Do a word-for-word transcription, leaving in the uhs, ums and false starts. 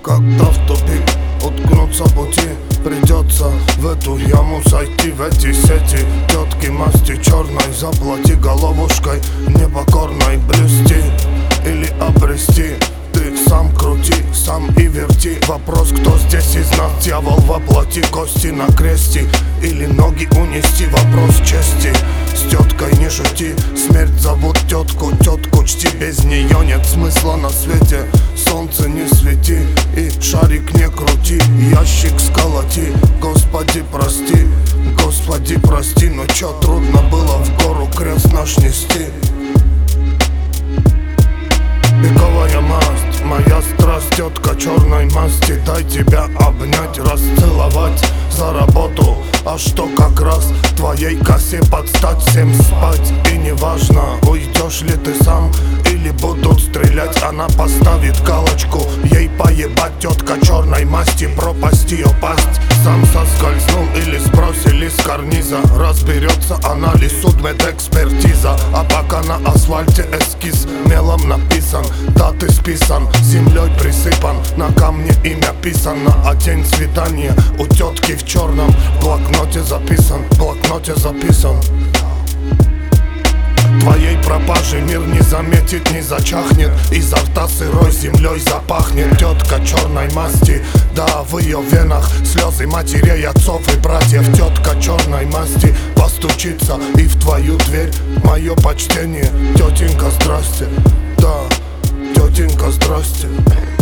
когда в тупик уткнуться пути, придется в эту яму сойти, в эти сети тетки масти черной. Заплати головушкой непокорной, блюсти или обрести. Ты сам крути, сам и верти. Вопрос, кто здесь из нас дьявол воплоти, кости на кресте или ноги унести. Вопрос чести, с теткой не шути. Смерть зовут тетку, тетку чти. Без нее нет смысла на свете. Солнце не свети и шарик не крути. Ящик сколоти, Господи прости, Господи прости. Ну чё, трудно было в гору крест наш нести? Пиковая масть, моя страсть, тетка черной масти. Дай тебя обнять, расцеловать за работу. А что как раз твоей косе подстать, всем спать. И неважно, уйдешь ли ты сам или будут стрелять. Она поставит галочку, ей поебать. Тетка черной масти, пропасть ее пасть. Сам соскользнул или сбросили с карниза. Разберется анализ, судмедэкспертиза. А пока на асфальте эскиз мелом написан. Да, ты списан, землей присыпан. На камне имя писано, а день свидания у тетки в черном. В блокноте записан, в блокноте записан. Твоей пропажи мир не заметит, не зачахнет. Изо рта сырой землей запахнет. Тетка черной масти, да, в ее венах слезы матерей, отцов и братьев. Тетка черной масти постучится и в твою дверь. Мое почтение, тетенька, здрасте. Да, тетенька, здрасте.